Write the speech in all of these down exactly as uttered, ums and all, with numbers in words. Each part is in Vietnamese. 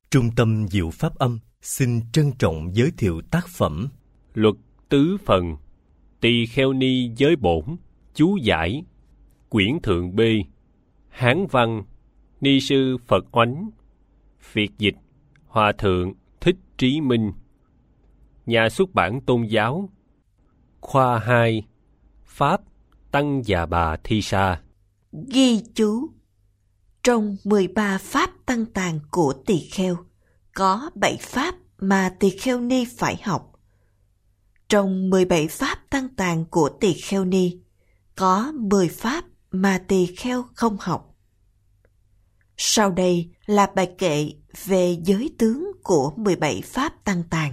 Trung tâm Diệu Pháp Âm xin trân trọng giới thiệu tác phẩm Luật Tứ Phần, Tỳ Kheo Ni Giới Bổn, chú giải, quyển thượng B, Hán văn, Ni sư Phật Oánh, Việt dịch, Hòa thượng Thích Trí Minh, nhà xuất bản Tôn giáo, khoa hai, Pháp Tăng Già Bà Thi Sa. Ghi chú: trong mười ba pháp tăng tàn của tỳ kheo, có bảy pháp mà tỳ kheo ni phải học. Trong mười bảy pháp tăng tàn của tỳ kheo ni, có mười pháp mà tỳ kheo không học. Sau đây là bài kệ về giới tướng của mười bảy pháp tăng tàn.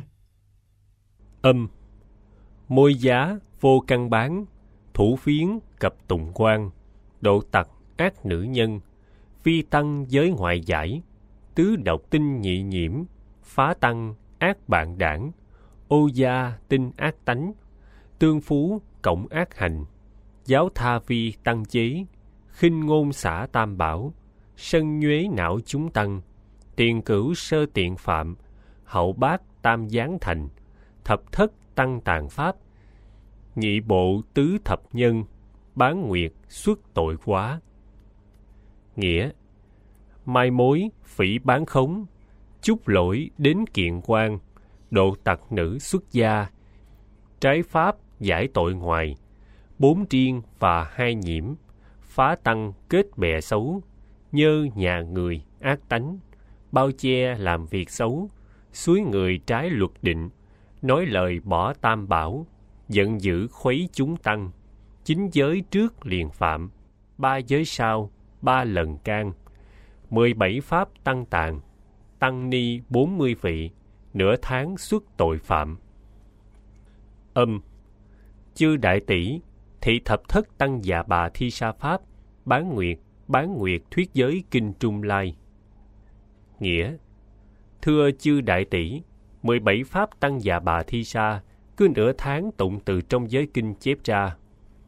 Âm: môi giá vô căn bán, thủ phiến cập tụng quan, độ tặc ác nữ nhân, phi tăng giới ngoại giải, tứ độc tinh nhị nhiễm, phá tăng ác bạn đảng, ô gia tinh ác tánh, tương phú cộng ác hành, giáo tha vi tăng chế, khinh ngôn xả tam bảo, sân nhuế não chúng tăng, tiền cửu sơ tiện phạm, hậu bát tam giáng thành, thập thất tăng tàn pháp, nhị bộ tứ thập nhân, bán nguyệt xuất tội quá. Nghĩa: mai mối phỉ bán khống, chúc lỗi đến kiện quan, độ tặc nữ xuất gia, trái pháp giải tội ngoài, bốn triên và hai nhiễm, phá tăng kết bè xấu, nhơ nhà người ác tánh, bao che làm việc xấu, suối người trái luật định, nói lời bỏ tam bảo, giận dữ khuấy chúng tăng, chín giới trước liền phạm, ba giới sau ba lần can, mười bảy pháp tăng tàn, tăng ni bốn mươi vị, nửa tháng xuất tội phạm. Âm: chư đại tỷ, thị thập thất tăng Già Bà Thi Sa pháp, bán nguyệt, bán nguyệt thuyết giới kinh Trung Lai. Nghĩa: thưa chư đại tỷ, mười bảy pháp tăng Già Bà Thi Sa cứ nửa tháng tụng từ trong giới kinh chép ra.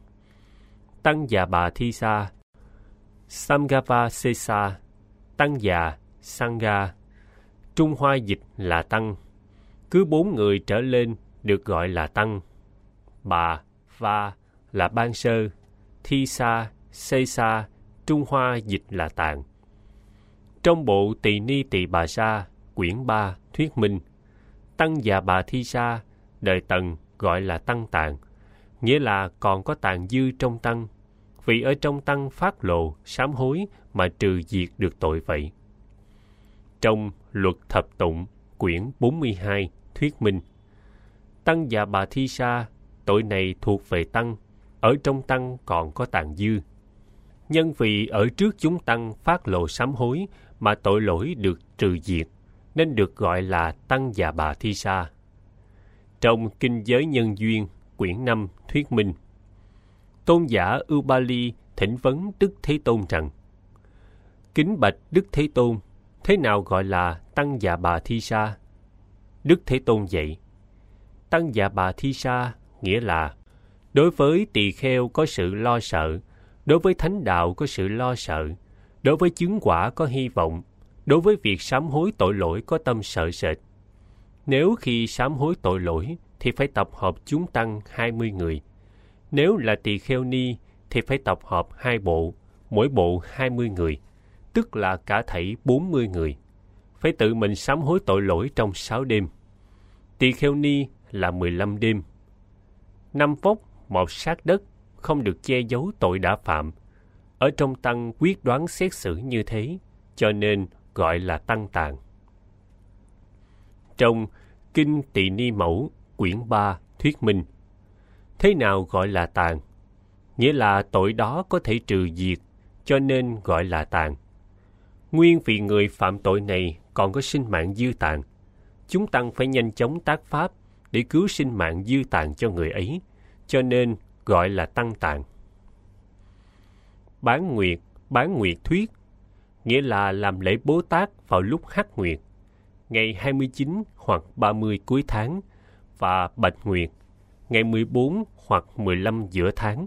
Tăng Già Bà Thi Sa, Samgava Sesa, tăng già, Sangha, Trung Hoa dịch là tăng. Cứ bốn người trở lên được gọi là tăng. Bà, Va là ban sơ, Thi Sa, Sesa, Trung Hoa dịch là tạng. Trong bộ Tỳ Ni Tỳ Bà Sa, quyển ba, thuyết minh, tăng Già Bà Thi Sa, đời Tần gọi là tăng tạng, nghĩa là còn có tàn dư trong tăng, vì ở trong tăng phát lộ, sám hối mà trừ diệt được tội vậy. Trong Luật Thập Tụng, quyển bốn mươi hai, thuyết minh, tăng Già Bà Thi Sa, tội này thuộc về tăng, ở trong tăng còn có tàn dư. Nhân vì ở trước chúng tăng phát lộ sám hối mà tội lỗi được trừ diệt, nên được gọi là tăng Già Bà Thi Sa. Trong Kinh Giới Nhân Duyên, quyển năm, thuyết minh, tôn giả Ubali thỉnh vấn Đức Thế Tôn rằng: kính bạch Đức Thế Tôn, thế nào gọi là tăng Già Bà Thi Sa? Đức Thế Tôn dạy: tăng Già Bà Thi Sa nghĩa là đối với tỳ kheo có sự lo sợ, đối với thánh đạo có sự lo sợ, đối với chứng quả có hy vọng, đối với việc sám hối tội lỗi có tâm sợ sệt. Nếu khi sám hối tội lỗi thì phải tập hợp chúng tăng hai mươi người. Nếu là tỳ kheo ni thì phải tập hợp hai bộ, mỗi bộ hai mươi người, tức là cả thảy bốn mươi người. Phải tự mình sám hối tội lỗi trong sáu đêm. Tỳ kheo ni là mười lăm đêm. Năm vóc, một sát đất, không được che giấu tội đã phạm. Ở trong tăng quyết đoán xét xử như thế, cho nên gọi là tăng tàn. Trong Kinh Tỳ Ni Mẫu, quyển ba, thuyết minh, thế nào gọi là tàn? Nghĩa là tội đó có thể trừ diệt, cho nên gọi là tàn. Nguyên vì người phạm tội này còn có sinh mạng dư tàn, chúng tăng phải nhanh chóng tác pháp để cứu sinh mạng dư tàn cho người ấy, cho nên gọi là tăng tàn. Bán nguyệt, bán nguyệt thuyết, nghĩa là làm lễ Bố Tát vào lúc hắc nguyệt, ngày hai mươi chín hoặc ba mươi cuối tháng, và bạch nguyệt, ngày mười bốn hoặc mười lăm giữa tháng.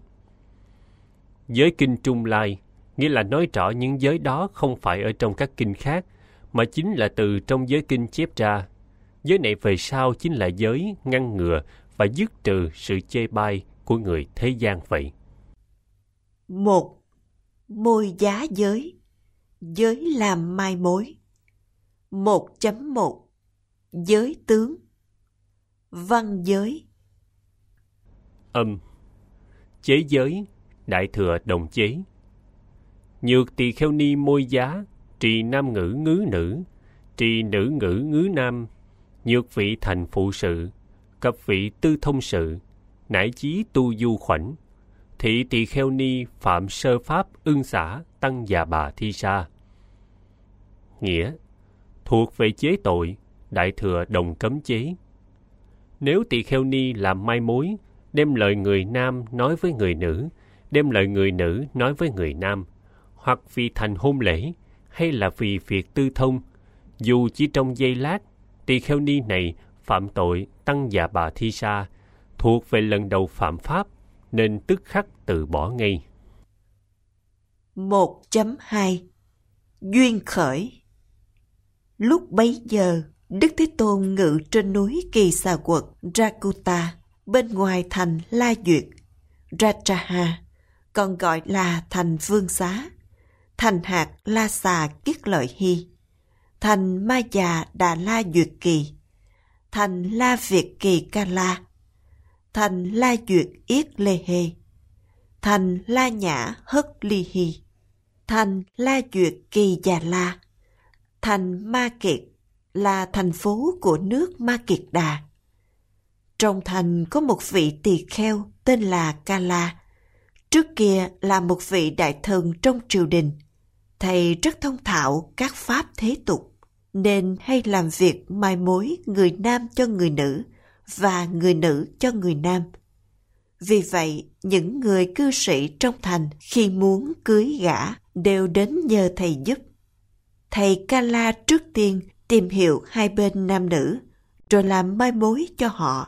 Giới kinh Trung Lai nghĩa là nói rõ những giới đó không phải ở trong các kinh khác, mà chính là từ trong giới kinh chép ra. Giới này về sau chính là giới ngăn ngừa và dứt trừ sự chê bai của người thế gian vậy. Một, môi giá giới, giới làm mai mối. một chấm một, giới tướng. Văn giới. Âm. Chế giới, đại thừa đồng chế. Nhược tỳ kheo ni môi giá, trì nam ngữ ngứ nữ, trì nữ ngữ ngứ nam, nhược vị thành phụ sự, cập vị tư thông sự, nải chí tu du khoảnh, thị tỳ kheo ni phạm sơ pháp ưng xả tăng già bà thi sa. Nghĩa, thuộc về chế tội, đại thừa đồng cấm chế. Nếu tỳ kheo ni làm mai mối, đem lời người nam nói với người nữ, đem lời người nữ nói với người nam, hoặc vì thành hôn lễ, hay là vì việc tư thông, dù chỉ trong giây lát, tỳ kheo ni này phạm tội tăng già bà thi sa, thuộc về lần đầu phạm pháp, nên tức khắc từ bỏ ngay. một chấm hai, duyên khởi. Lúc bấy giờ, Đức Thế Tôn ngự trên núi Kỳ Xà Quật Rakuta, bên ngoài thành La Duyệt, Rajaha, còn gọi là thành Vương Xá, thành hạt La Xà Kiết Lợi Hy, thành Ma Già Đà La Duyệt Kỳ, thành La Việt Kỳ Ca La, thành La Duyệt Yết Lê Hê, thành La Nhã Hất Ly Hy, thành La Duyệt Kỳ Già La, thành Ma Kiệt là thành phố của nước Ma Kiệt Đà. Trong thành có một vị tỳ kheo tên là Ca La. Trước kia là một vị đại thần trong triều đình. Thầy rất thông thạo các pháp thế tục, nên hay làm việc mai mối người nam cho người nữ và người nữ cho người nam. Vì vậy, những người cư sĩ trong thành khi muốn cưới gả đều đến nhờ thầy giúp. Thầy Ca La trước tiên tìm hiểu hai bên nam nữ, rồi làm mai mối cho họ.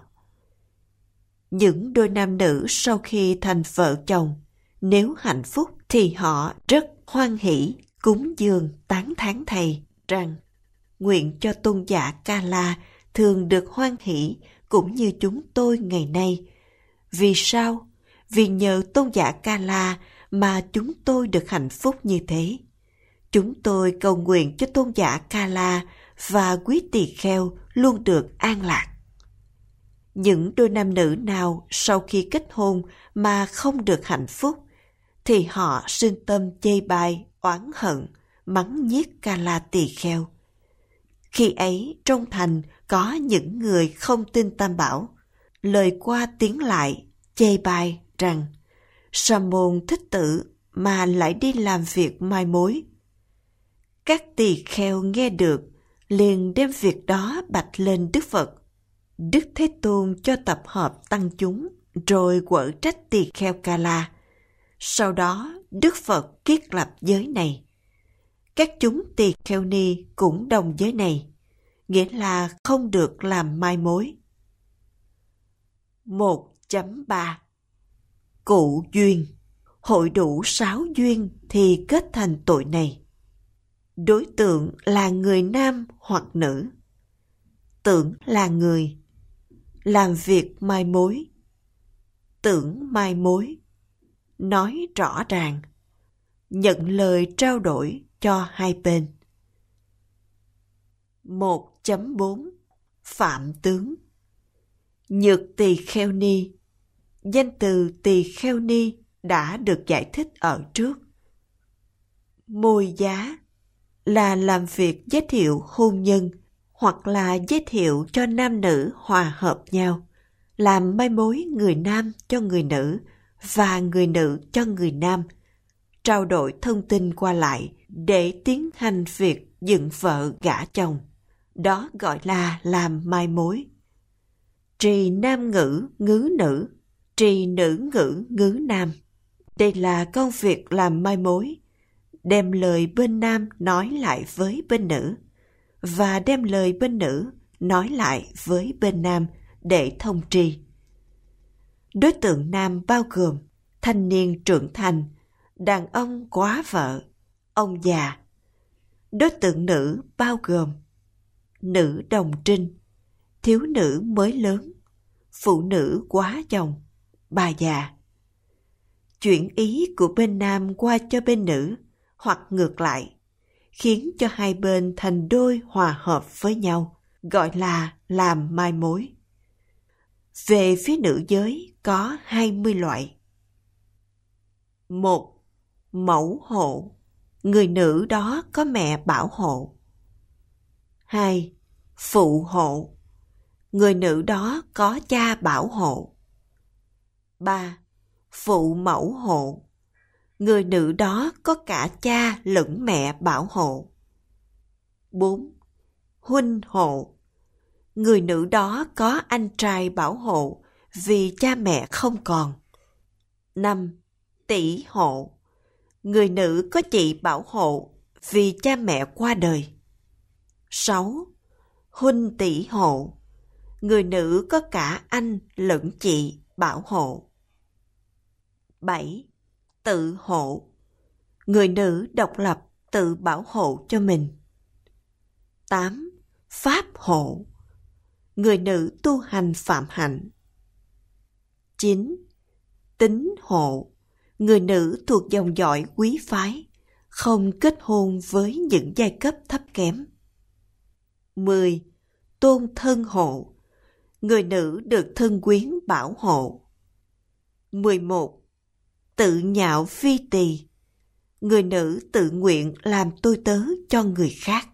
Những đôi nam nữ sau khi thành vợ chồng, nếu hạnh phúc thì họ rất hoan hỷ, cúng dường tán thán thầy rằng nguyện cho tôn giả Ca La thường được hoan hỷ cũng như chúng tôi ngày nay. Vì sao? Vì nhờ tôn giả Ca La mà chúng tôi được hạnh phúc như thế. Chúng tôi cầu nguyện cho tôn giả Ca La và quý tỳ kheo luôn được an lạc. Những đôi nam nữ nào sau khi kết hôn mà không được hạnh phúc, thì họ sinh tâm chê bai, oán hận, mắng nhiếc Ca La tỳ kheo. Khi ấy trong thành có những người không tin Tam Bảo, lời qua tiếng lại, chê bai rằng Sa môn Thích Tử mà lại đi làm việc mai mối. Các tỳ kheo nghe được, liền đem việc đó bạch lên Đức Phật. Đức Thế Tôn cho tập hợp tăng chúng, rồi quở trách tỳ kheo Ca La. Sau đó, Đức Phật thiết lập giới này. Các chúng tỳ kheo ni cũng đồng giới này, nghĩa là không được làm mai mối. một chấm ba Cụ duyên. Hội đủ sáu duyên thì kết thành tội này. Đối tượng là người nam hoặc nữ. Tưởng là người. Làm việc mai mối. Tưởng mai mối. Nói rõ ràng. Nhận lời trao đổi cho hai bên. một chấm bốn Phạm tướng. Nhược tỳ kheo ni. Danh từ tỳ kheo ni đã được giải thích ở trước. Môi giá là làm việc giới thiệu hôn nhân hoặc là giới thiệu cho nam nữ hòa hợp nhau, làm mai mối người nam cho người nữ và người nữ cho người nam, trao đổi thông tin qua lại để tiến hành việc dựng vợ gả chồng. Đó gọi là làm mai mối. Trì nam ngữ ngứ nữ, trì nữ ngữ ngứ nam. Đây là công việc làm mai mối, đem lời bên nam nói lại với bên nữ, và đem lời bên nữ nói lại với bên nam để thông tri. Đối tượng nam bao gồm thanh niên trưởng thành, đàn ông quá vợ, ông già. Đối tượng nữ bao gồm nữ đồng trinh, thiếu nữ mới lớn, phụ nữ quá chồng, bà già. Chuyển ý của bên nam qua cho bên nữ hoặc ngược lại, khiến cho hai bên thành đôi hòa hợp với nhau, gọi là làm mai mối. Về phía nữ giới có hai mươi loại. Một, mẫu hộ, người nữ đó có mẹ bảo hộ. Hai, phụ hộ, người nữ đó có cha bảo hộ. Ba, phụ mẫu hộ, người nữ đó có cả cha lẫn mẹ bảo hộ. Bốn, huynh hộ, người nữ đó có anh trai bảo hộ vì cha mẹ không còn. Năm, tỷ hộ, người nữ có chị bảo hộ vì cha mẹ qua đời. Sáu, huynh tỷ hộ, người nữ có cả anh lẫn chị bảo hộ. Bảy, tự hộ, người nữ độc lập tự bảo hộ cho mình. Tám, pháp hộ, người nữ tu hành phạm hạnh. Chín, tín hộ, người nữ thuộc dòng dõi quý phái, không kết hôn với những giai cấp thấp kém. Mười, tôn thân hộ, người nữ được thân quyến bảo hộ. Mười một, tự nhạo phi tỳ, người nữ tự nguyện làm tôi tớ cho người khác.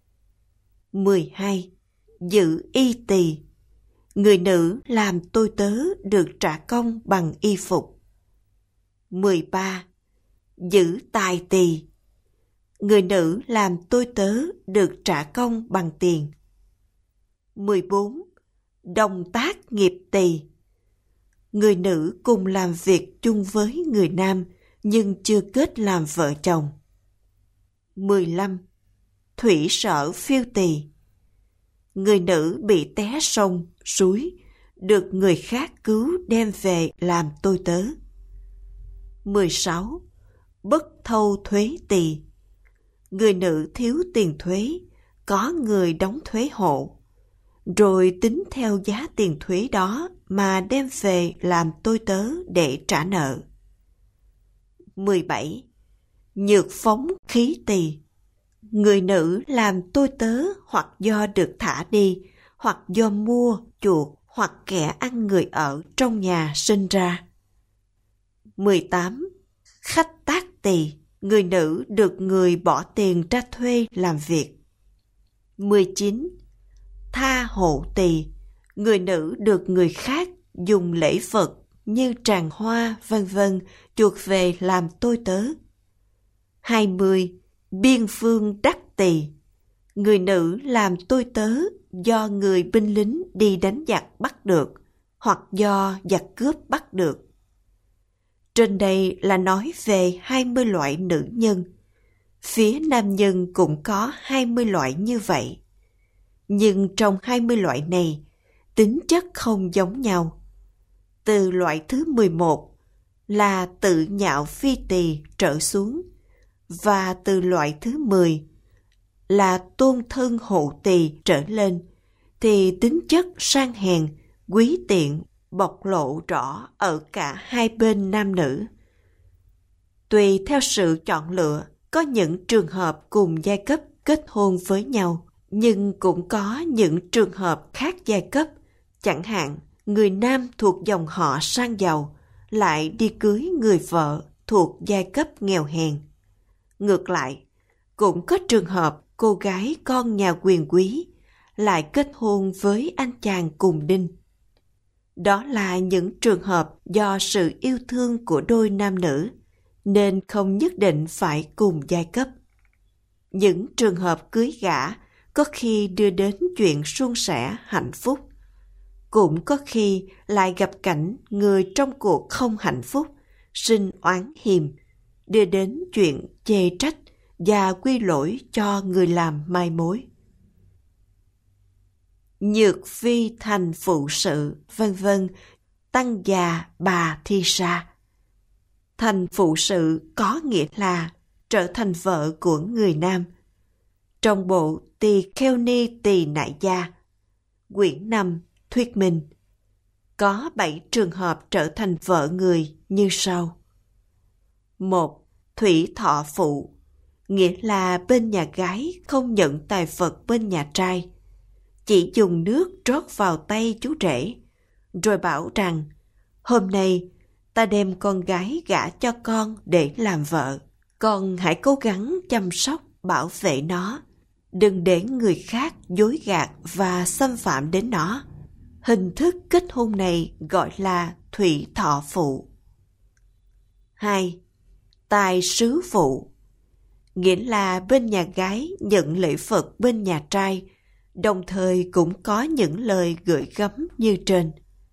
Mười hai, giữ y tỳ, người nữ làm tôi tớ được trả công bằng y phục. Mười ba, giữ tài tỳ, người nữ làm tôi tớ được trả công bằng tiền. Mười bốn, đồng tác nghiệp tỳ, người nữ cùng làm việc chung với người nam nhưng chưa kết làm vợ chồng. Mười lăm, thủy sở phiêu tỳ, người nữ bị té sông, suối, được người khác cứu đem về làm tôi tớ. Mười sáu, bất thâu thuế tỳ, người nữ thiếu tiền thuế, có người đóng thuế hộ, rồi tính theo giá tiền thuế đó mà đem về làm tôi tớ để trả nợ. Mười bảy, nhược phóng khí tỳ, người nữ làm tôi tớ hoặc do được thả đi, hoặc do mua, chuộc, hoặc kẻ ăn người ở trong nhà sinh ra. Mười tám, khách tác tỳ, người nữ được người bỏ tiền ra thuê làm việc. Mười chín, tha hộ tỳ, người nữ được người khác dùng lễ vật như tràng hoa vân vân chuộc về làm tôi tớ. Hai mươi, biên phương đắc tỳ, người nữ làm tôi tớ do người binh lính đi đánh giặc bắt được, hoặc do giặc cướp bắt được. Trên đây là nói về hai mươi loại nữ nhân. Phía nam nhân cũng có hai mươi loại như vậy. Nhưng trong hai mươi loại này, tính chất không giống nhau. Từ loại thứ mười một là tự nhạo phi tỳ trở xuống, và từ loại thứ mười là tôn thân hộ tỳ trở lên, thì tính chất sang hèn, quý tiện bộc lộ rõ ở cả hai bên nam nữ. Tùy theo sự chọn lựa, có những trường hợp cùng giai cấp kết hôn với nhau, nhưng cũng có những trường hợp khác giai cấp, chẳng hạn người nam thuộc dòng họ sang giàu lại đi cưới người vợ thuộc giai cấp nghèo hèn. Ngược lại, cũng có trường hợp cô gái con nhà quyền quý lại kết hôn với anh chàng cùng đinh. Đó là những trường hợp do sự yêu thương của đôi nam nữ, nên không nhất định phải cùng giai cấp. Những trường hợp cưới gả có khi đưa đến chuyện suôn sẻ hạnh phúc, cũng có khi lại gặp cảnh người trong cuộc không hạnh phúc, sinh oán hiềm, đưa đến chuyện chê trách và quy lỗi cho người làm mai mối. Nhược phi thành phụ sự, vân vân, tăng già bà thi sa. Thành phụ sự có nghĩa là trở thành vợ của người nam. trong bộ Tỳ Kheo Ni Tỳ Nại Gia, quyển năm thuyết minh, có bảy trường hợp trở thành vợ người như sau. Một. Thủy thọ phụ, nghĩa là bên nhà gái không nhận tài vật bên nhà trai, chỉ dùng nước trót vào tay chú rể, rồi bảo rằng hôm nay ta đem con gái gả cho con để làm vợ, con hãy cố gắng chăm sóc bảo vệ nó, đừng để người khác dối gạt và xâm phạm đến nó. Hình thức kết hôn này gọi là thủy thọ phụ. Hai. Tài sứ phụ, nghĩa là bên nhà gái nhận lễ vật bên nhà trai, đồng thời cũng có những lời gửi gắm như trên.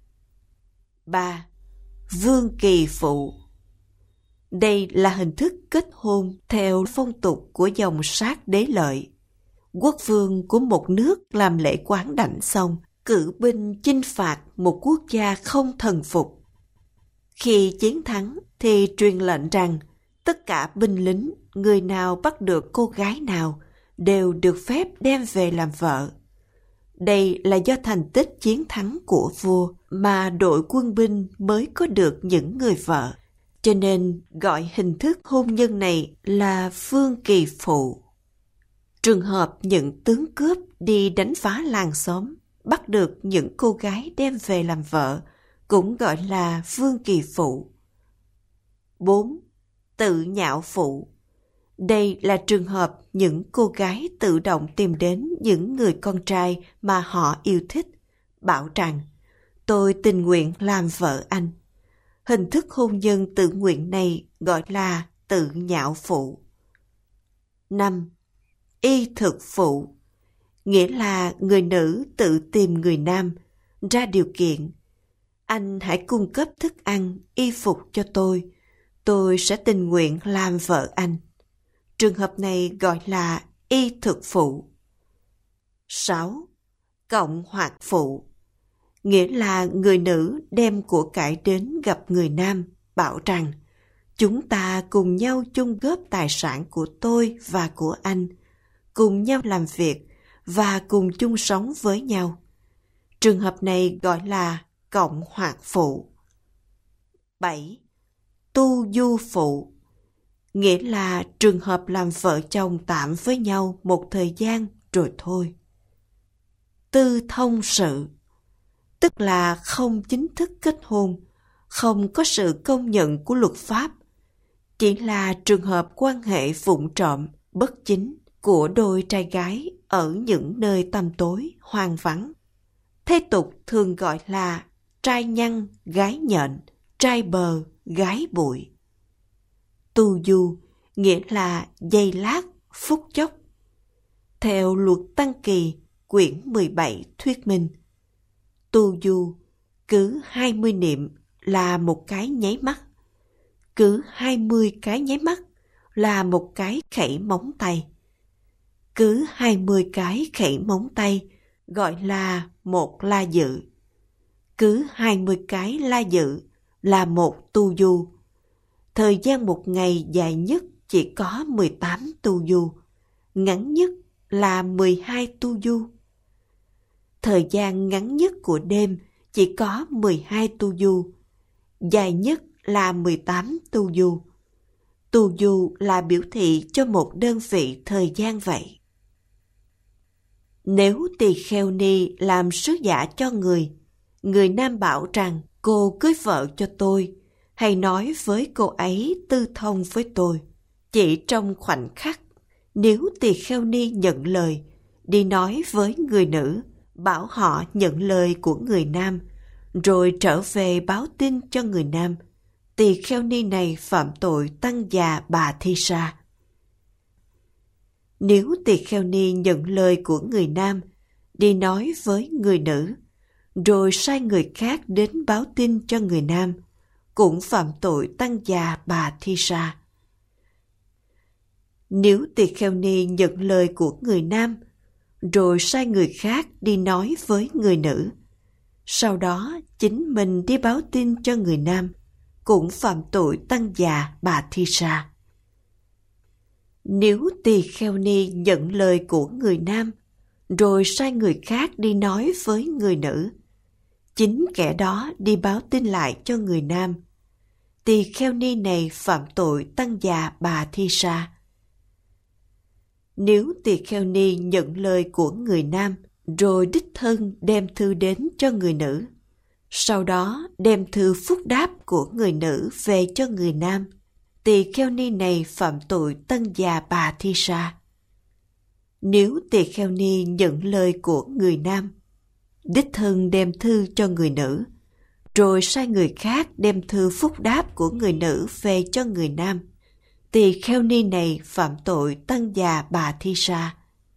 Ba. Vương kỳ phụ, đây là hình thức kết hôn theo phong tục của dòng Sát Đế Lợi. Quốc vương của một nước làm lễ quán đảnh xong, cử binh chinh phạt một quốc gia không thần phục. Khi chiến thắng thì truyền lệnh rằng tất cả binh lính, người nào bắt được cô gái nào đều được phép đem về làm vợ. Đây là do thành tích chiến thắng của vua mà đội quân binh mới có được những người vợ, cho nên gọi hình thức hôn nhân này là vương kỳ phụ. Trường hợp những tướng cướp đi đánh phá làng xóm, bắt được những cô gái đem về làm vợ, cũng gọi là vương kỳ phụ. Bốn. Tự nhạo phụ, đây là trường hợp những cô gái tự động tìm đến những người con trai mà họ yêu thích, bảo rằng tôi tình nguyện làm vợ anh. Hình thức hôn nhân tự nguyện này gọi là tự nhạo phụ. Năm. Y thực phụ, nghĩa là người nữ tự tìm người nam, ra điều kiện. Anh hãy cung cấp thức ăn, y phục cho tôi, tôi sẽ tình nguyện làm vợ anh. Trường hợp này gọi là y thực phụ. Sáu. Cộng hoạt phụ, nghĩa là người nữ đem của cải đến gặp người nam, bảo rằng chúng ta cùng nhau chung góp tài sản của tôi và của anh, cùng nhau làm việc và cùng chung sống với nhau. Trường hợp này gọi là cộng hoạt phụ. Bảy. Tu du phụ, nghĩa là trường hợp làm vợ chồng tạm với nhau một thời gian rồi thôi. Tư thông sự, tức là không chính thức kết hôn, không có sự công nhận của luật pháp, chỉ là trường hợp quan hệ vụng trộm, bất chính của đôi trai gái ở những nơi tăm tối, hoang vắng. Thế tục thường gọi là trai nhăn, gái nhện, trai bờ, gái bụi. Tu du, nghĩa là giây lát, phút chốc. Theo luật Tăng Kỳ, quyển mười bảy thuyết minh, tu du cứ hai mươi niệm là một cái nháy mắt, cứ hai mươi cái nháy mắt là một cái khẩy móng tay, cứ hai mươi cái khẩy móng tay gọi là một la dự, cứ hai mươi cái la dự là một tu du. Thời gian một ngày dài nhất chỉ có mười tám tu du, ngắn nhất là mười hai tu du. Thời gian ngắn nhất của đêm chỉ có mười hai tu du, dài nhất là mười tám tu du. Tu du là biểu thị cho một đơn vị thời gian vậy. Nếu tỳ kheo ni làm sứ giả cho người, người nam bảo rằng cô cưới vợ cho tôi, hay nói với cô ấy tư thông với tôi. Chỉ trong khoảnh khắc, nếu tỳ kheo ni nhận lời, đi nói với người nữ, bảo họ nhận lời của người nam, rồi trở về báo tin cho người nam, tỳ kheo ni này phạm tội tăng già bà thi sa. Nếu tỳ kheo ni nhận lời của người nam, đi nói với người nữ, rồi sai người khác đến báo tin cho người nam, cũng phạm tội tăng già bà thi sa. Nếu tỳ kheo ni nhận lời của người nam, rồi sai người khác đi nói với người nữ, sau đó chính mình đi báo tin cho người nam, cũng phạm tội tăng già bà thi sa. Nếu tỳ kheo ni nhận lời của người nam, rồi sai người khác đi nói với người nữ, chính kẻ đó đi báo tin lại cho người nam, tỳ kheo ni này phạm tội tăng già bà thi sa. Nếu tỳ kheo ni nhận lời của người nam, rồi đích thân đem thư đến cho người nữ, sau đó đem thư phúc đáp của người nữ về cho người nam, tỳ kheo ni này phạm tội tăng già bà thi sa. Nếu tỳ kheo ni nhận lời của người nam, đích thân đem thư cho người nữ, rồi sai người khác đem thư phúc đáp của người nữ về cho người nam, tỳ kheo ni này phạm tội tăng già bà thi sa.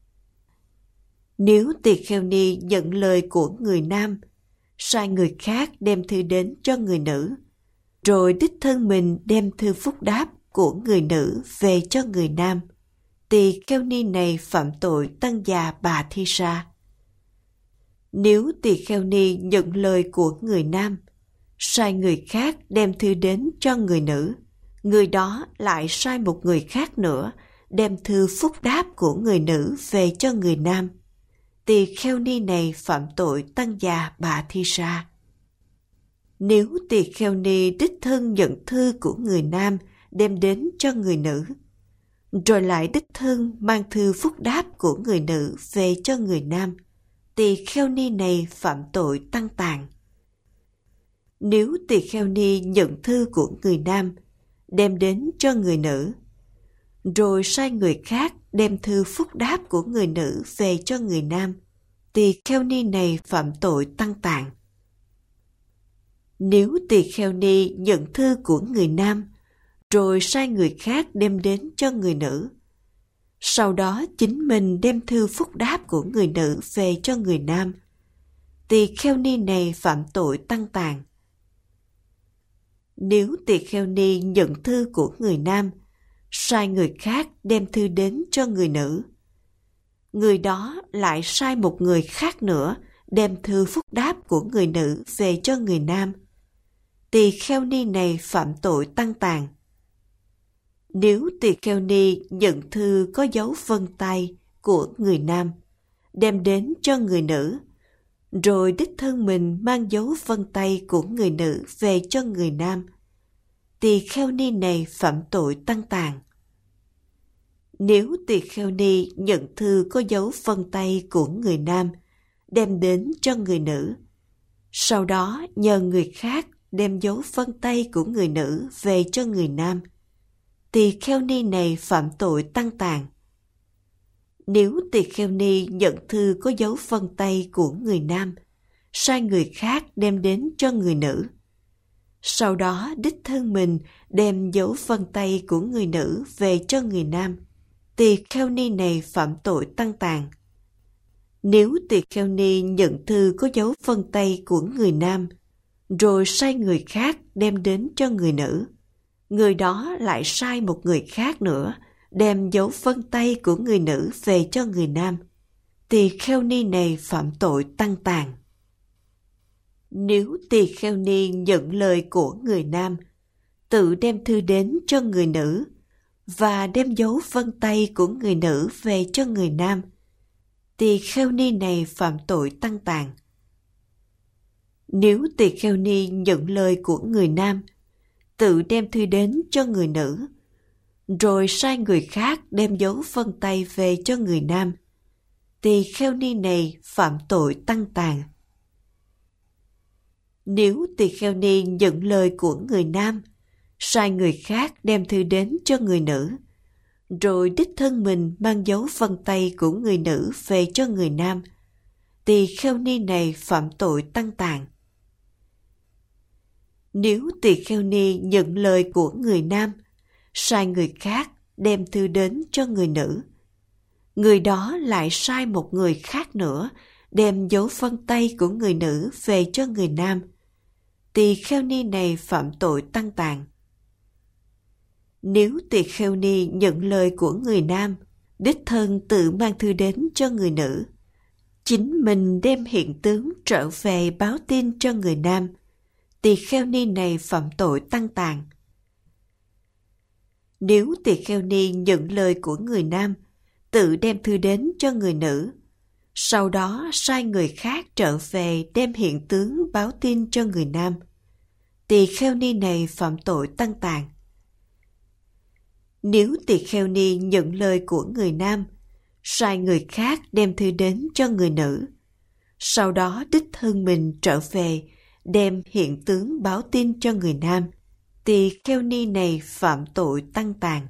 Nếu tỳ kheo ni nhận lời của người nam, sai người khác đem thư đến cho người nữ, rồi đích thân mình đem thư phúc đáp của người nữ về cho người nam, tỳ kheo ni này phạm tội tăng già bà thi sa. Nếu tỳ kheo ni nhận lời của người nam, sai người khác đem thư đến cho người nữ, người đó lại sai một người khác nữa đem thư phúc đáp của người nữ về cho người nam, tỳ kheo ni này phạm tội tăng già bà thi sa. Nếu tỳ kheo ni đích thân nhận thư của người nam đem đến cho người nữ, rồi lại đích thân mang thư phúc đáp của người nữ về cho người nam, tỳ kheo ni này phạm tội tăng tàn. Nếu tỳ kheo ni nhận thư của người nam đem đến cho người nữ, rồi sai người khác đem thư phúc đáp của người nữ về cho người nam, tỳ kheo ni này phạm tội tăng tàn. Nếu tỳ kheo ni nhận thư của người nam, rồi sai người khác đem đến cho người nữ, sau đó chính mình đem thư phúc đáp của người nữ về cho người nam, tỳ kheo ni này phạm tội tăng tàn. Nếu tỳ kheo ni nhận thư của người nam, sai người khác đem thư đến cho người nữ, người đó lại sai một người khác nữa đem thư phúc đáp của người nữ về cho người nam, tỳ kheo ni này phạm tội tăng tàn. Nếu tỳ kheo ni nhận thư có dấu vân tay của người nam đem đến cho người nữ, rồi đích thân mình mang dấu vân tay của người nữ về cho người nam, tỳ kheo ni này phạm tội tăng tàn. Nếu tỳ kheo ni nhận thư có dấu vân tay của người nam đem đến cho người nữ, sau đó nhờ người khác đem dấu vân tay của người nữ về cho người nam, tỳ kheo ni này phạm tội tăng tàn. Nếu tỳ kheo ni nhận thư có dấu vân tay của người nam, sai người khác đem đến cho người nữ, sau đó đích thân mình đem dấu vân tay của người nữ về cho người nam, tỳ kheo ni này phạm tội tăng tàn. Nếu tỳ kheo ni nhận thư có dấu vân tay của người nam, rồi sai người khác đem đến cho người nữ, người đó lại sai một người khác nữa đem dấu vân tay của người nữ về cho người nam, tỳ kheo ni này phạm tội tăng tàn. Nếu tỳ kheo ni nhận lời của người nam, tự đem thư đến cho người nữ và đem dấu vân tay của người nữ về cho người nam, tỳ kheo ni này phạm tội tăng tàn. Nếu tỳ kheo ni nhận lời của người nam, tự đem thư đến cho người nữ, rồi sai người khác đem dấu vân tay về cho người nam, tỳ kheo ni này phạm tội tăng tàn. Nếu tỳ kheo ni nhận lời của người nam, sai người khác đem thư đến cho người nữ, rồi đích thân mình mang dấu vân tay của người nữ về cho người nam, tỳ kheo ni này phạm tội tăng tàn. Nếu tỳ kheo ni nhận lời của người nam, sai người khác đem thư đến cho người nữ, người đó lại sai một người khác nữa đem dấu vân tay của người nữ về cho người nam, tỳ kheo ni này phạm tội tăng tàn. Nếu tỳ kheo ni nhận lời của người nam, đích thân tự mang thư đến cho người nữ, chính mình đem hiện tướng trở về báo tin cho người nam, tỳ kheo ni này phạm tội tăng tàn. Nếu tỳ kheo ni nhận lời của người nam, tự đem thư đến cho người nữ, sau đó sai người khác trở về đem hiện tướng báo tin cho người nam, tỳ kheo ni này phạm tội tăng tàn. Nếu tỳ kheo ni nhận lời của người nam, sai người khác đem thư đến cho người nữ, sau đó đích thân mình trở về đem hiện tướng báo tin cho người nam, tỳ kheo ni này phạm tội tăng tàn.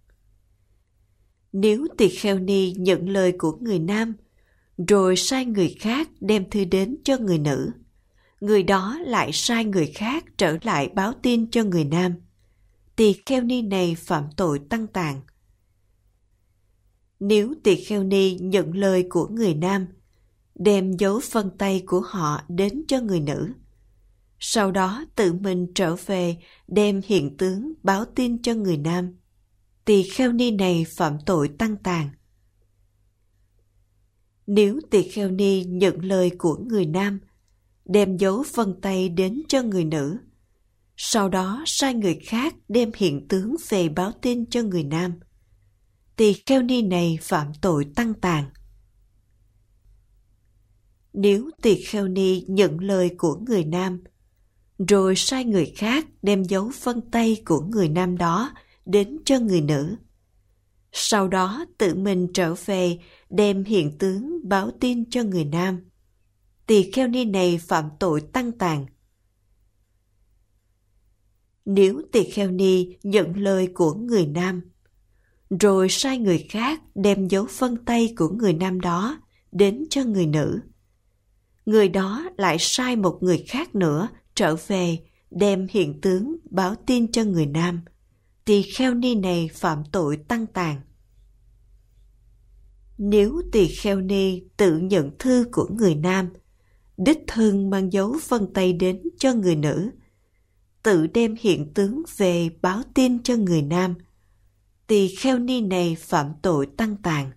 Nếu tỳ kheo ni nhận lời của người nam, rồi sai người khác đem thư đến cho người nữ, người đó lại sai người khác trở lại báo tin cho người nam, tỳ kheo ni này phạm tội tăng tàn. Nếu tỳ kheo ni nhận lời của người nam, đem dấu vân tay của họ đến cho người nữ, sau đó tự mình trở về đem hiện tướng báo tin cho người nam, tỳ kheo ni này phạm tội tăng tàn. Nếu tỳ kheo ni nhận lời của người nam, đem dấu vân tay đến cho người nữ, sau đó sai người khác đem hiện tướng về báo tin cho người nam, tỳ kheo ni này phạm tội tăng tàn. Nếu tỳ kheo ni nhận lời của người nam, rồi sai người khác đem dấu vân tay của người nam đó đến cho người nữ, sau đó tự mình trở về đem hiện tướng báo tin cho người nam, tỳ kheo ni này phạm tội tăng tàn. Nếu tỳ kheo ni nhận lời của người nam, rồi sai người khác đem dấu vân tay của người nam đó đến cho người nữ, người đó lại sai một người khác nữa trở về đem hiện tướng báo tin cho người nam, tỳ kheo ni này phạm tội tăng tàn. Nếu tỳ kheo ni tự nhận thư của người nam, đích thân mang dấu vân tay đến cho người nữ, tự đem hiện tướng về báo tin cho người nam, tỳ kheo ni này phạm tội tăng tàn.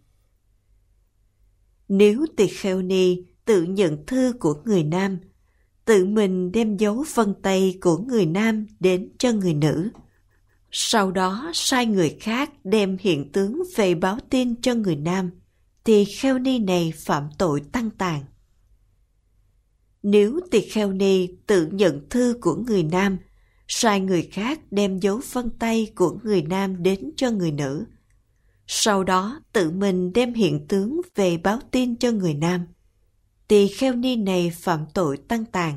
Nếu tỳ kheo ni tự nhận thư của người nam, tự mình đem dấu vân tay của người nam đến cho người nữ, sau đó sai người khác đem hiện tướng về báo tin cho người nam, tỳ kheo ni này phạm tội tăng tàn. Nếu tỳ kheo ni tự nhận thư của người nam, sai người khác đem dấu vân tay của người nam đến cho người nữ, sau đó tự mình đem hiện tướng về báo tin cho người nam, tỳ kheo ni này phạm tội tăng tàn.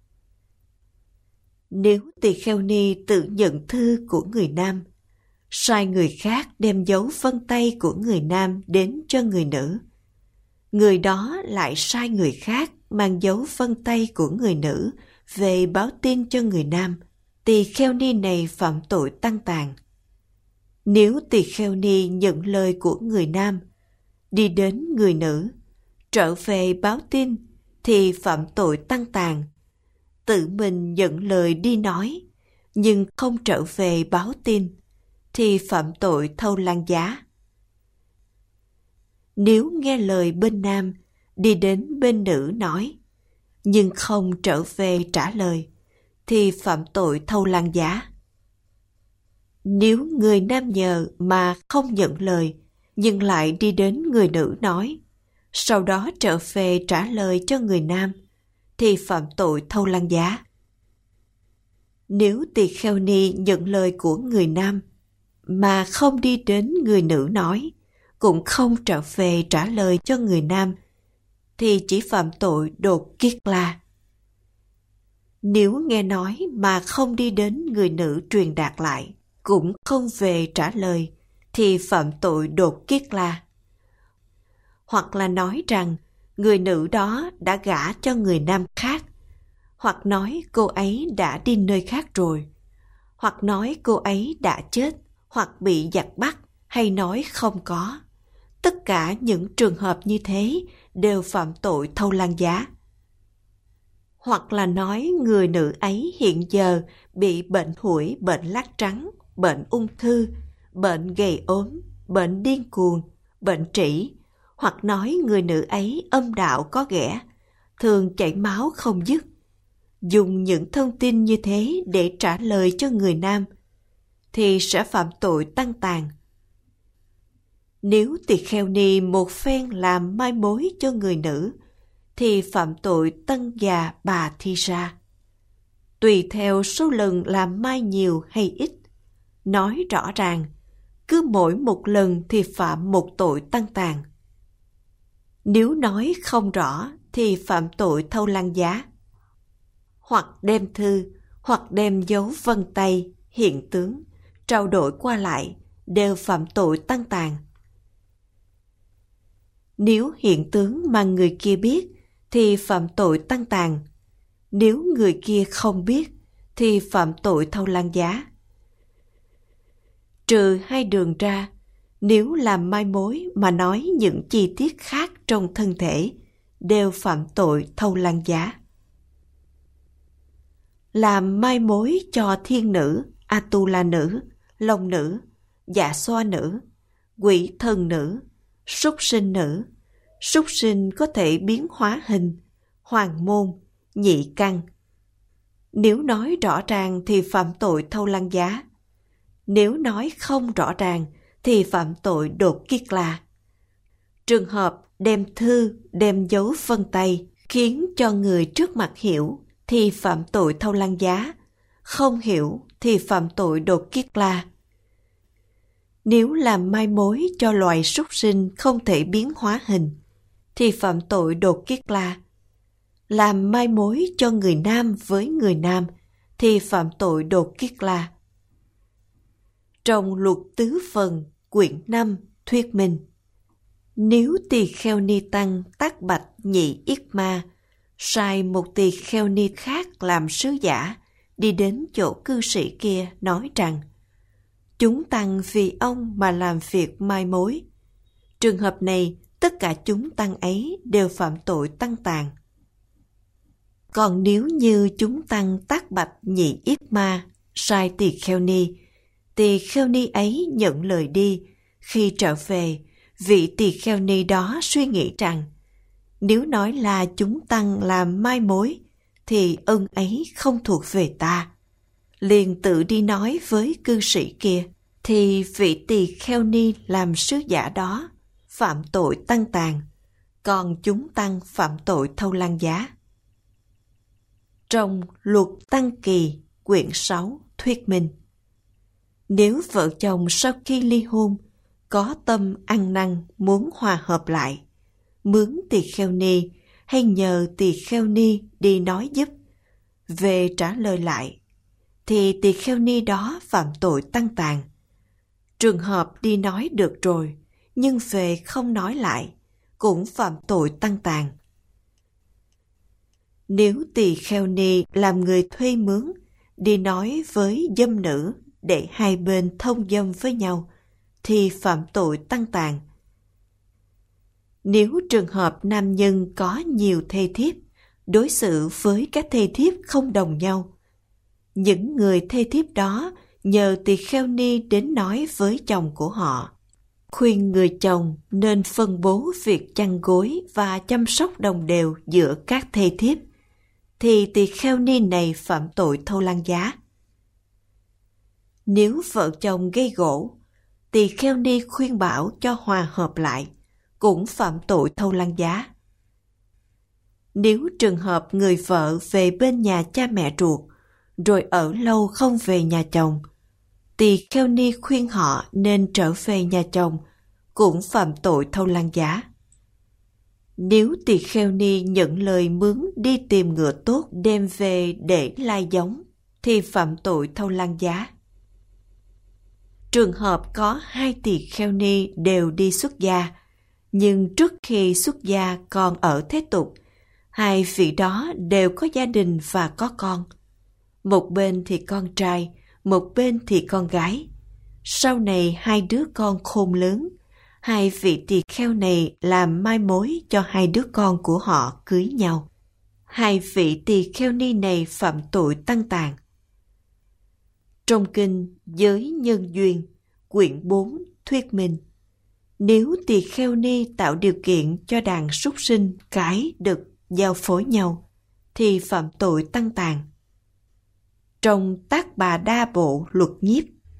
Nếu tỳ kheo ni tự nhận thư của người nam, sai người khác đem dấu vân tay của người nam đến cho người nữ, người đó lại sai người khác mang dấu vân tay của người nữ về báo tin cho người nam, tỳ kheo ni này phạm tội tăng tàn. Nếu tỳ kheo ni nhận lời của người nam, đi đến người nữ, trở về báo tin thì phạm tội tăng tàn. Tự mình nhận lời đi nói, nhưng không trở về báo tin, thì phạm tội thâu lan giá. Nếu nghe lời bên nam, đi đến bên nữ nói, nhưng không trở về trả lời, thì phạm tội thâu lan giá. Nếu người nam nhờ mà không nhận lời, nhưng lại đi đến người nữ nói, sau đó trở về trả lời cho người nam, thì phạm tội thâu lan giá. Nếu tỳ kheo ni nhận lời của người nam, mà không đi đến người nữ nói, cũng không trở về trả lời cho người nam, thì chỉ phạm tội đột kiết la. Nếu nghe nói mà không đi đến người nữ truyền đạt lại, cũng không về trả lời, thì phạm tội đột kiết la. Hoặc là nói rằng người nữ đó đã gả cho người nam khác, hoặc nói cô ấy đã đi nơi khác rồi, hoặc nói cô ấy đã chết, hoặc bị giặc bắt, hay nói không có. Tất cả những trường hợp như thế đều phạm tội thâu lan giá. Hoặc là nói người nữ ấy hiện giờ bị bệnh hủi, bệnh lát trắng, bệnh ung thư, bệnh gầy ốm, bệnh điên cuồng, bệnh trĩ, hoặc nói người nữ ấy âm đạo có ghẻ, thường chảy máu không dứt. Dùng những thông tin như thế để trả lời cho người nam, thì sẽ phạm tội tăng tàn. Nếu tỳ kheo ni một phen làm mai mối cho người nữ, thì phạm tội tân già bà thi ra. Tùy theo số lần làm mai nhiều hay ít, nói rõ ràng, cứ mỗi một lần thì phạm một tội tăng tàn. Nếu nói không rõ thì phạm tội thâu lăng giá. Hoặc đem thư, hoặc đem dấu vân tay, hiện tướng, trao đổi qua lại, đều phạm tội tăng tàn. Nếu hiện tướng mà người kia biết, thì phạm tội tăng tàn. Nếu người kia không biết, thì phạm tội thâu lăng giá. Trừ hai đường ra, nếu làm mai mối mà nói những chi tiết khác trong thân thể, đều phạm tội thâu lăng giá. Làm mai mối cho thiên nữ, Atula nữ, long nữ, dạ xoa nữ, quỷ thần nữ, súc sinh nữ. Súc sinh có thể biến hóa hình, hoàng môn, nhị căn. Nếu nói rõ ràng thì phạm tội thâu lăng giá. Nếu nói không rõ ràng thì phạm tội đột kiết la. Trường hợp đem thư, đem dấu vân tay khiến cho người trước mặt hiểu thì phạm tội thâu lăng giá, không hiểu thì phạm tội đột kiết la. Nếu làm mai mối cho loài súc sinh không thể biến hóa hình thì phạm tội đột kiết la. Làm mai mối cho người nam với người nam thì phạm tội đột kiết la. Trong luật tứ phần quyển năm thuyết minh, nếu tỳ kheo ni tăng tác bạch nhị yết ma sai một tỳ kheo ni khác làm sứ giả đi đến chỗ cư sĩ kia nói rằng chúng tăng vì ông mà làm việc mai mối, trường hợp này tất cả chúng tăng ấy đều phạm tội tăng tàn. Còn nếu như chúng tăng tác bạch nhị yết ma sai tỳ kheo ni, tỳ kheo ni ấy nhận lời đi, khi trở về vị tỳ kheo ni đó suy nghĩ rằng nếu nói là chúng tăng làm mai mối thì ân ấy không thuộc về ta, liền tự đi nói với cư sĩ kia, thì vị tỳ kheo ni làm sứ giả đó phạm tội tăng tàn, còn chúng tăng phạm tội thâu lăng giá. Trong luật Tăng Kỳ quyển sáu thuyết minh, nếu vợ chồng sau khi ly hôn có tâm ăn năn muốn hòa hợp lại, mướn tỳ kheo ni hay nhờ tỳ kheo ni đi nói giúp, về trả lời lại, thì tỳ kheo ni đó phạm tội tăng tàn. Trường hợp đi nói được rồi, nhưng về không nói lại, cũng phạm tội tăng tàn. Nếu tỳ kheo ni làm người thuê mướn, đi nói với dâm nữ để hai bên thông dâm với nhau, thì phạm tội tăng tàn. Nếu trường hợp nam nhân có nhiều thê thiếp, đối xử với các thê thiếp không đồng nhau, những người thê thiếp đó nhờ tỳ kheo ni đến nói với chồng của họ, khuyên người chồng nên phân bố việc chăn gối và chăm sóc đồng đều giữa các thê thiếp, thì tỳ kheo ni này phạm tội thâu lăng giá. Nếu vợ chồng gây gổ, tỳ kheo ni khuyên bảo cho hòa hợp lại, cũng phạm tội thâu lăng giá. Nếu trường hợp người vợ về bên nhà cha mẹ ruột, rồi ở lâu không về nhà chồng, tỳ kheo ni khuyên họ nên trở về nhà chồng, cũng phạm tội thâu lăng giá. Nếu tỳ kheo ni nhận lời mướn đi tìm ngựa tốt đem về để lai giống, thì phạm tội thâu lăng giá. Trường hợp có hai tỳ kheo ni đều đi xuất gia, nhưng trước khi xuất gia còn ở thế tục, hai vị đó đều có gia đình và có con. Một bên thì con trai, một bên thì con gái. Sau này hai đứa con khôn lớn, hai vị tỳ kheo này làm mai mối cho hai đứa con của họ cưới nhau. Hai vị tỳ kheo ni này phạm tội tăng tàn. Trong kinh Giới Nhân Duyên, quyển bốn thuyết minh, nếu tỳ kheo ni tạo điều kiện cho đàn súc sinh cái đực giao phối nhau, thì phạm tội tăng tàn. Trong Tác Bà Đa Bộ Luật Nhiếp,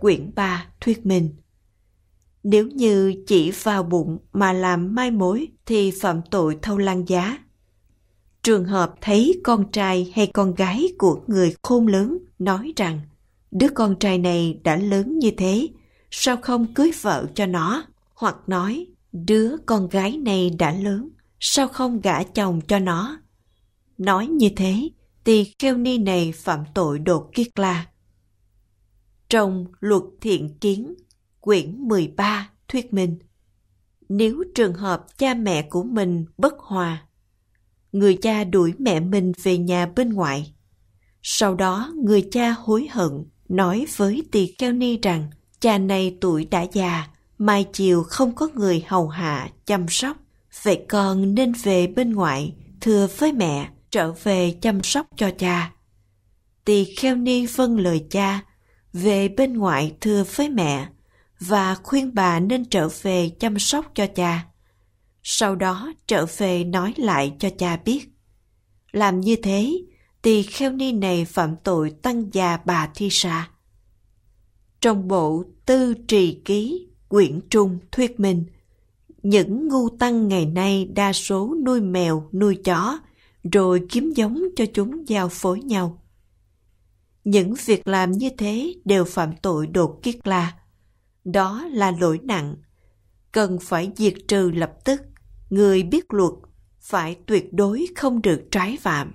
quyển ba thuyết minh. Nếu như chỉ vào bụng mà làm mai mối thì phạm tội thâu lăng giá. Trường hợp thấy con trai hay con gái của người khôn lớn nói rằng đứa con trai này đã lớn như thế, sao không cưới vợ cho nó? Hoặc nói đứa con gái này đã lớn, sao không gả chồng cho nó? Nói như thế, tỳ kheo ni này phạm tội đột kiết la. Trong Luật Thiện Kiến, quyển mười ba thuyết minh, nếu trường hợp cha mẹ của mình bất hòa, người cha đuổi mẹ mình về nhà bên ngoài, sau đó người cha hối hận nói với tỳ kheo ni rằng cha này tuổi đã già, mai chiều không có người hầu hạ chăm sóc, vậy con nên về bên ngoại thưa với mẹ trở về chăm sóc cho cha. Tỳ kheo ni vâng lời cha, về bên ngoại thưa với mẹ và khuyên bà nên trở về chăm sóc cho cha. Sau đó trở về nói lại cho cha biết. Làm như thế, tỳ kheo ni này phạm tội tăng già bà thi sa. Trong bộ Tư Trì Ký, quyển trung thuyết minh, những ngu tăng ngày nay đa số nuôi mèo, nuôi chó, rồi kiếm giống cho chúng giao phối nhau. Những việc làm như thế đều phạm tội đột kiết la. Đó là lỗi nặng, cần phải diệt trừ lập tức. Người biết luật phải tuyệt đối không được trái phạm.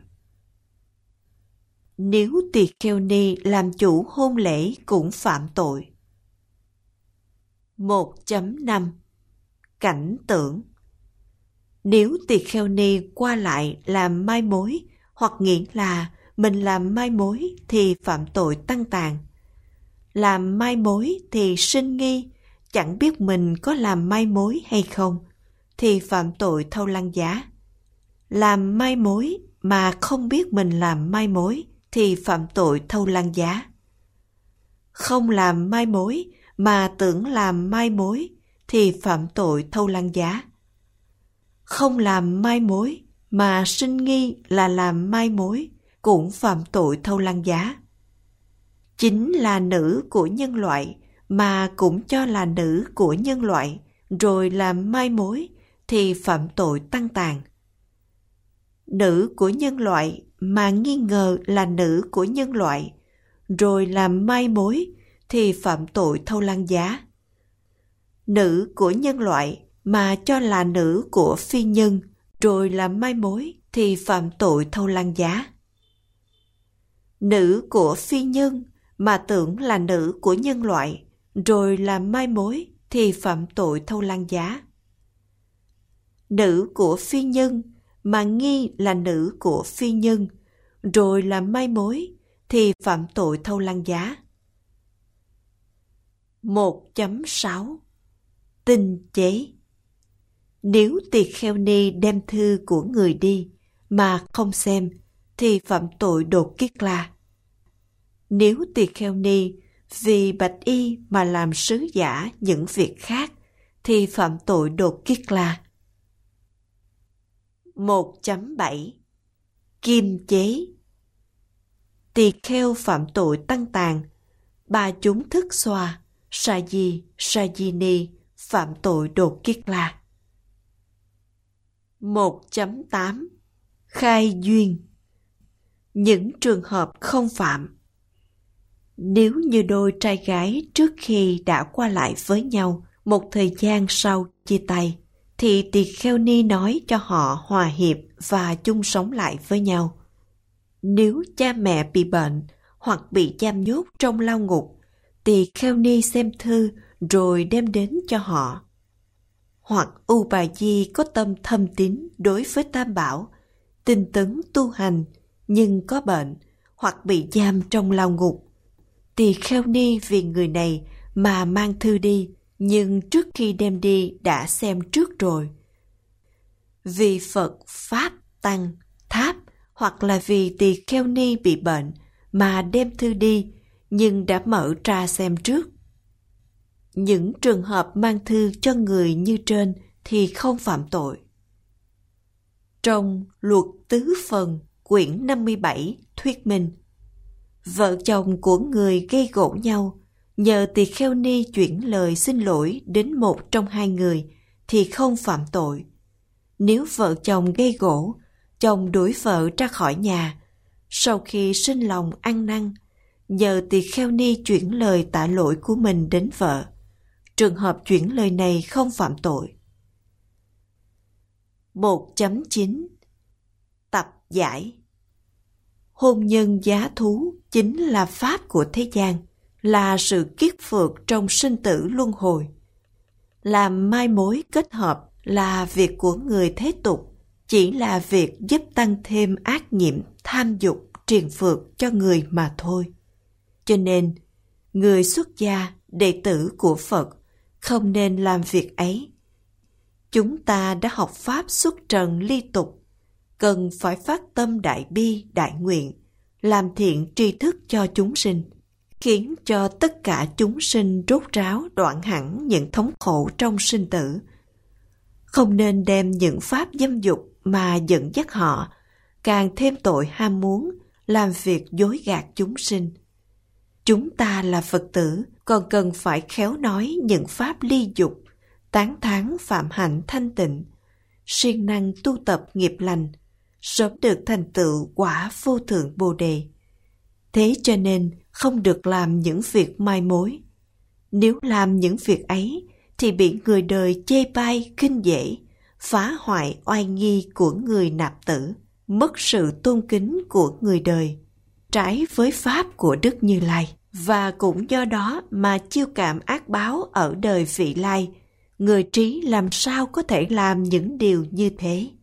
Nếu tỳ kheo ni làm chủ hôn lễ cũng phạm tội. một chấm năm Cảnh tưởng. Nếu tỳ kheo ni qua lại làm mai mối hoặc nghĩ là mình làm mai mối thì phạm tội tăng tàn. Làm mai mối thì sinh nghi, chẳng biết mình có làm mai mối hay không, thì phạm tội thâu lăng giá. Làm mai mối mà không biết mình làm mai mối thì phạm tội thâu lăng giá. Không làm mai mối mà tưởng làm mai mối thì phạm tội thâu lăng giá. Không làm mai mối mà sinh nghi là làm mai mối cũng phạm tội thâu lăng giá. Chính là nữ của nhân loại mà cũng cho là nữ của nhân loại rồi làm mai mối thì phạm tội tăng tàn. Nữ của nhân loại mà nghi ngờ là nữ của nhân loại rồi làm mai mối thì phạm tội thâu lăng giá. Nữ của nhân loại mà cho là nữ của phi nhân rồi làm mai mối thì phạm tội thâu lăng giá. Nữ của phi nhân mà tưởng là nữ của nhân loại rồi làm mai mối thì phạm tội thâu lăng giá. Nữ của phi nhân mà nghi là nữ của phi nhân rồi làm mai mối thì phạm tội thâu lăng giá. một chấm sáu Tinh chế. Nếu tỳ kheo ni đem thư của người đi mà không xem thì phạm tội đột kiết la. Nếu tỳ kheo ni vì bạch y mà làm sứ giả những việc khác thì phạm tội đột kiết la. một chấm bảy Kim chế. Tỳ kheo phạm tội tăng tàn, ba chúng thức xoa, sa di, sa di ni phạm tội đột kiết la. một chấm tám Khai duyên. Những trường hợp không phạm. Nếu như đôi trai gái trước khi đã qua lại với nhau, một thời gian sau chia tay, thì tỳ kheo ni nói cho họ hòa hiệp và chung sống lại với nhau. Nếu cha mẹ bị bệnh hoặc bị giam nhốt trong lao ngục, tỳ kheo ni xem thư rồi đem đến cho họ. Hoặc U Bà Di có tâm thâm tín đối với Tam Bảo, tinh tấn tu hành nhưng có bệnh hoặc bị giam trong lao ngục, tỳ kheo ni vì người này mà mang thư đi, nhưng trước khi đem đi đã xem trước rồi. Vì Phật, Pháp, Tăng, Tháp hoặc là vì tỳ kheo ni bị bệnh mà đem thư đi nhưng đã mở ra xem trước. Những trường hợp mang thư cho người như trên thì không phạm tội. Trong Luật Tứ Phần, quyển năm mươi bảy thuyết minh, vợ chồng của người gây gổ nhau Nhờ tỳ kheo ni chuyển lời xin lỗi đến một trong hai người thì không phạm tội. Nếu vợ chồng gây gổ, chồng đuổi vợ ra khỏi nhà, sau khi sinh lòng ăn năn, nhờ tỳ kheo ni chuyển lời tạ lỗi của mình đến vợ, trường hợp chuyển lời này không phạm tội. một chấm chín Tập giải. Hôn nhân giá thú chính là pháp của thế gian, là sự kiết phược trong sinh tử luân hồi. Làm mai mối kết hợp là việc của người thế tục, chỉ là việc giúp tăng thêm ác nhiễm, tham dục, triền phược cho người mà thôi. Cho nên, người xuất gia, đệ tử của Phật không nên làm việc ấy. Chúng ta đã học pháp xuất trần ly tục, cần phải phát tâm đại bi, đại nguyện, làm thiện tri thức cho chúng sinh, khiến cho tất cả chúng sinh rốt ráo đoạn hẳn những thống khổ trong sinh tử. Không nên đem những pháp dâm dục mà dẫn dắt họ, càng thêm tội ham muốn, làm việc dối gạt chúng sinh. Chúng ta là Phật tử, còn cần phải khéo nói những pháp ly dục, tán thán phạm hạnh thanh tịnh, siêng năng tu tập nghiệp lành, sớm được thành tựu quả vô thượng Bồ Đề. Thế cho nên không được làm những việc mai mối. Nếu làm những việc ấy thì bị người đời chê bai khinh dễ, phá hoại oai nghi của người nạp tử, mất sự tôn kính của người đời, trái với pháp của Đức Như Lai. Và cũng do đó mà chiêu cảm ác báo ở đời vị lai, người trí làm sao có thể làm những điều như thế.